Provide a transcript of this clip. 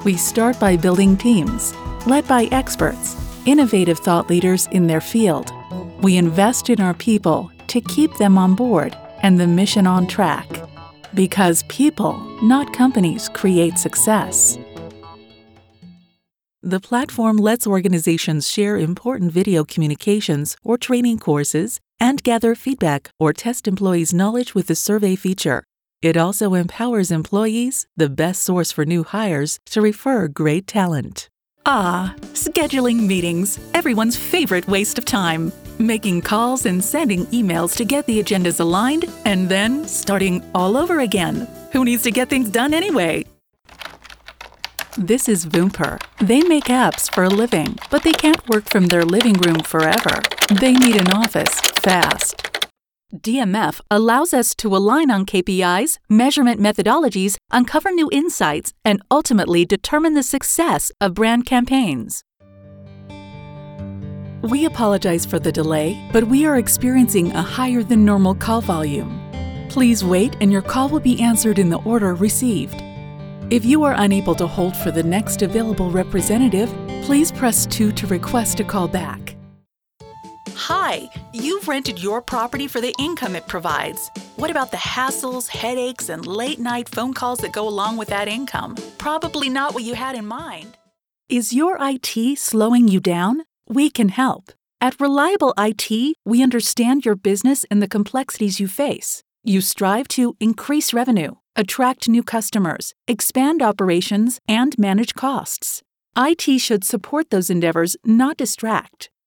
We start by building teams, led by experts, innovative thought leaders in their field. We invest in our people to keep them on board and the mission on track. Because people, not companies, create success. The platform lets organizations share important video communications or training courses and gather feedback or test employees' knowledge with the survey feature. It also empowers employees, the best source for new hires, to refer great talent. Scheduling meetings, everyone's favorite waste of time. Making calls and sending emails to get the agendas aligned, and then starting all over again. Who needs to get things done anyway? This is Voomper. They make apps for a living, but they can't work from their living room forever. They need an office fast. DMF allows us to align on KPIs, measurement methodologies, uncover new insights, and ultimately determine the success of brand campaigns. We apologize for the delay, but we are experiencing a higher than normal call volume. Please wait and your call will be answered in the order received. If you are unable to hold for the next available representative, please press 2 to request a call back. Hi, you've rented your property for the income it provides. What about the hassles, headaches, and late-night phone calls that go along with that income? Probably not what you had in mind. Is your IT slowing you down? We can help. At Reliable IT, we understand your business and the complexities you face. You strive to increase revenue, attract new customers, expand operations, and manage costs. IT should support those endeavors, not distract.